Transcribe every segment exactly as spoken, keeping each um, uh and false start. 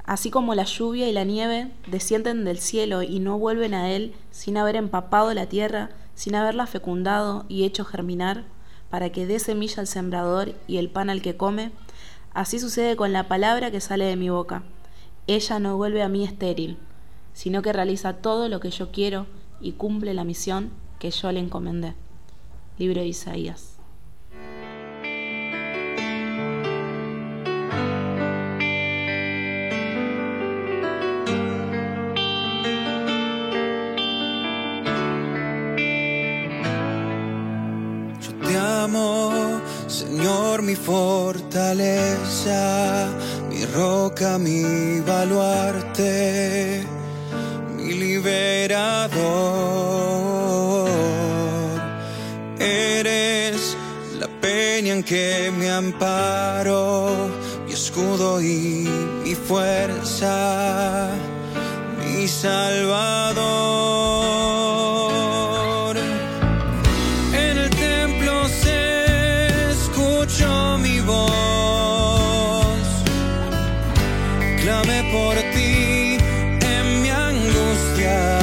Así como la lluvia y la nieve descienden del cielo y no vuelven a él sin haber empapado la tierra, sin haberla fecundado y hecho germinar, para que dé semilla al sembrador y el pan al que come, así sucede con la palabra que sale de mi boca. Ella no vuelve a mí estéril, sino que realiza todo lo que yo quiero y cumple la misión que yo le encomendé. Libro de Isaías. Señor, mi fortaleza, mi roca, mi baluarte, mi liberador. Eres la peña en que me amparo, mi escudo y mi fuerza, mi Salvador. En el templo se escuchó mi voz, clamé por ti en mi angustia.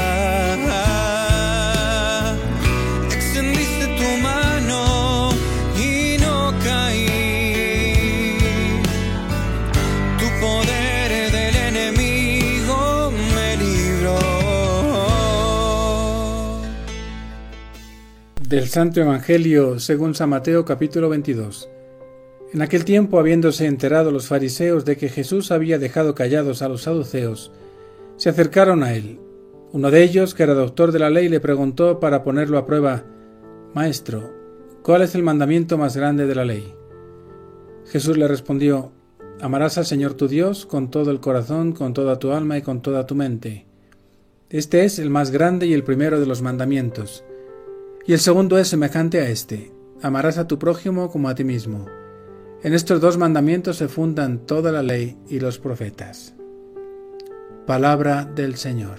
Extendiste tu mano y no caí. Tu poder del enemigo me libró. Del Santo Evangelio según San Mateo, capítulo veintidós. En aquel tiempo, habiéndose enterado los fariseos de que Jesús había dejado callados a los saduceos, se acercaron a él. Uno de ellos, que era doctor de la ley, le preguntó para ponerlo a prueba: Maestro, ¿cuál es el mandamiento más grande de la ley? Jesús le respondió: Amarás al Señor tu Dios con todo el corazón, con toda tu alma y con toda tu mente. Este es el más grande y el primero de los mandamientos. Y el segundo es semejante a este: amarás a tu prójimo como a ti mismo. En estos dos mandamientos se fundan toda la ley y los profetas. Palabra del Señor.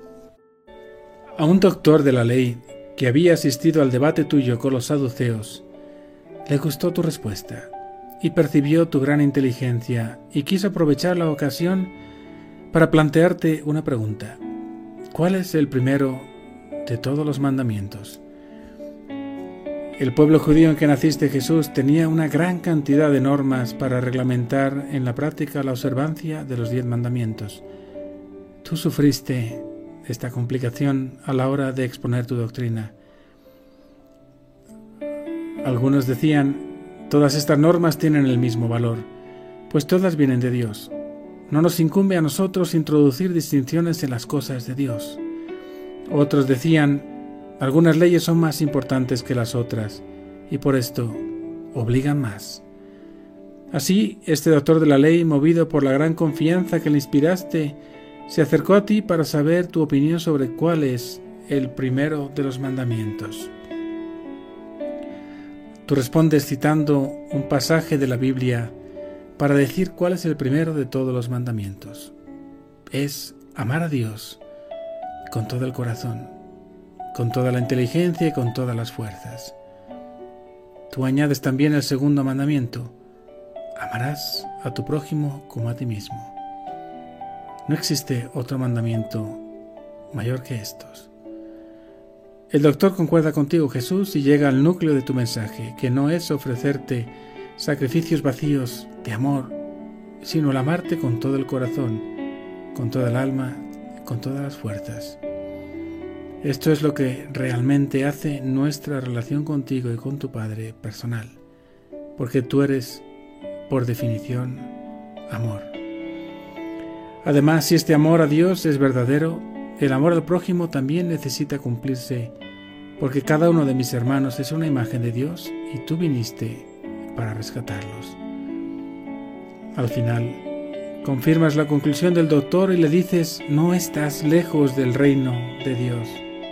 A un doctor de la ley que había asistido al debate tuyo con los saduceos, le gustó tu respuesta y percibió tu gran inteligencia y quiso aprovechar la ocasión para plantearte una pregunta. ¿Cuál es el primero de todos los mandamientos? El pueblo judío en que naciste, Jesús, tenía una gran cantidad de normas para reglamentar en la práctica la observancia de los diez mandamientos. Tú sufriste esta complicación a la hora de exponer tu doctrina. Algunos decían: todas estas normas tienen el mismo valor, pues todas vienen de Dios. No nos incumbe a nosotros introducir distinciones en las cosas de Dios. Otros decían: algunas leyes son más importantes que las otras y por esto obligan más. Así, este doctor de la ley, movido por la gran confianza que le inspiraste, se acercó a ti para saber tu opinión sobre cuál es el primero de los mandamientos. Tú respondes citando un pasaje de la Biblia para decir cuál es el primero de todos los mandamientos. Es amar a Dios con todo el corazón, con toda la inteligencia y con todas las fuerzas. Tú añades también el segundo mandamiento: amarás a tu prójimo como a ti mismo. No existe otro mandamiento mayor que estos. El doctor concuerda contigo, Jesús, y llega al núcleo de tu mensaje, que no es ofrecerte sacrificios vacíos de amor, sino el amarte con todo el corazón, con toda el alma, con todas las fuerzas. Esto es lo que realmente hace nuestra relación contigo y con tu Padre personal, porque tú eres, por definición, amor. Además, si este amor a Dios es verdadero, el amor al prójimo también necesita cumplirse, porque cada uno de mis hermanos es una imagen de Dios y tú viniste para rescatarlos. Al final, confirmas la conclusión del doctor y le dices: no estás lejos del reino de Dios.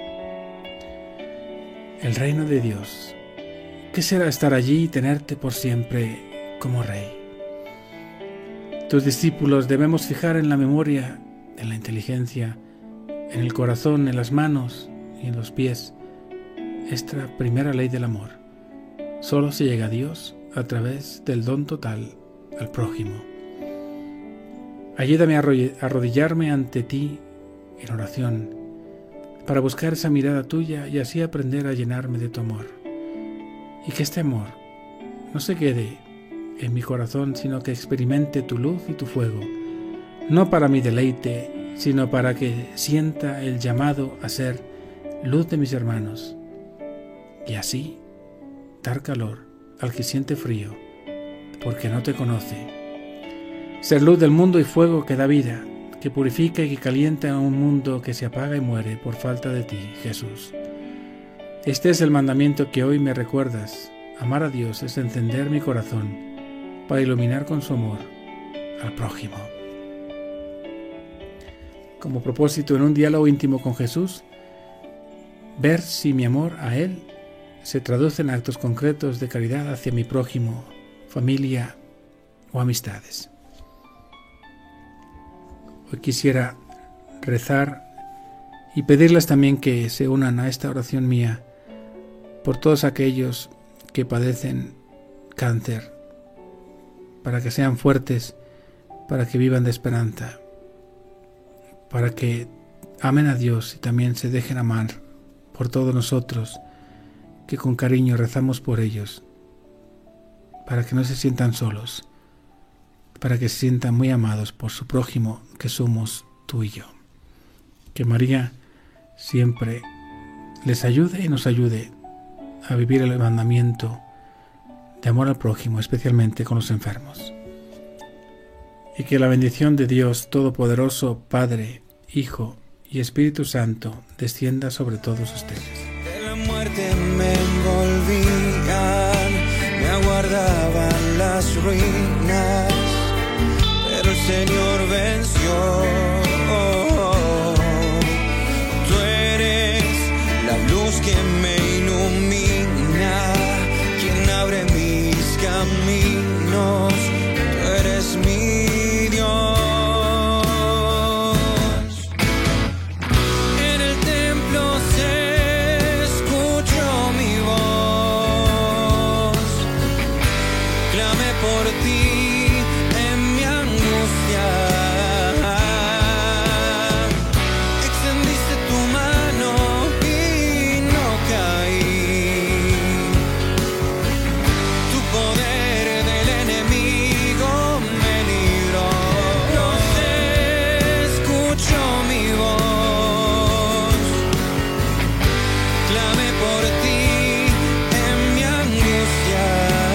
El reino de Dios. ¿Qué será estar allí y tenerte por siempre como Rey? Tus discípulos debemos fijar en la memoria, en la inteligencia, en el corazón, en las manos y en los pies esta primera ley del amor. Solo se llega a Dios a través del don total al prójimo. Ayúdame a arrodillarme ante ti en oración, para buscar esa mirada tuya y así aprender a llenarme de tu amor. Y que este amor no se quede en mi corazón, sino que experimente tu luz y tu fuego, no para mi deleite, sino para que sienta el llamado a ser luz de mis hermanos, y así dar calor al que siente frío, porque no te conoce. Ser luz del mundo y fuego que da vida, que purifica y que calienta a un mundo que se apaga y muere por falta de ti, Jesús. Este es el mandamiento que hoy me recuerdas. Amar a Dios es encender mi corazón para iluminar con su amor al prójimo. Como propósito en un diálogo íntimo con Jesús, ver si mi amor a Él se traduce en actos concretos de caridad hacia mi prójimo, familia o amistades. Hoy quisiera rezar y pedirles también que se unan a esta oración mía por todos aquellos que padecen cáncer, para que sean fuertes, para que vivan de esperanza, para que amen a Dios y también se dejen amar por todos nosotros, que con cariño rezamos por ellos, para que no se sientan solos, para que se sientan muy amados por su prójimo, que somos tú y yo. Que María siempre les ayude y nos ayude a vivir el mandamiento de amor al prójimo, especialmente con los enfermos. Y que la bendición de Dios Todopoderoso, Padre, Hijo y Espíritu Santo descienda sobre todos ustedes. De la muerte me envolvían, me aguardaban las ruinas, pero el Señor venció. Tú eres la luz que me ilumina, quien abre mis caminos. Tú eres mi Dios. En el templo se escuchó mi voz, clamé por ti en mi angustia. Extendiste tu mano y no caí. Tu poder del enemigo me libró. Se escuchó mi voz, clamé por ti en mi angustia.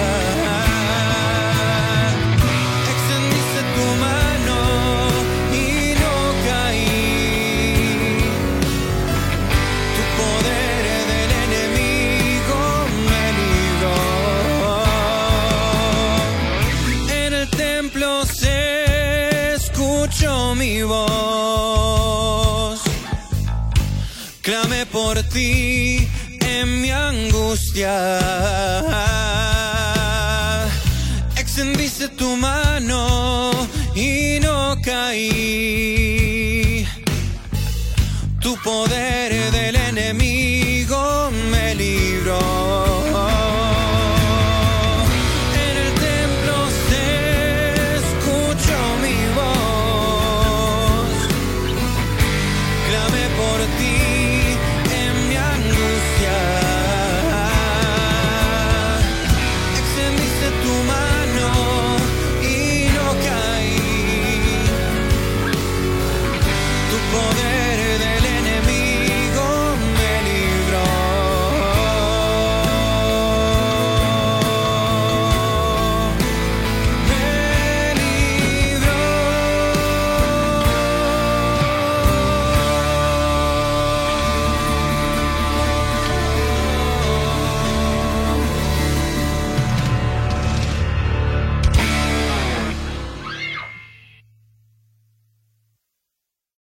Extendiste tu mano y no caí. Tu poder del enemigo me libró. En el templo se escuchó mi voz, clamé por ti en mi angustia. Extendiste tu mano y no caí. Tu poder del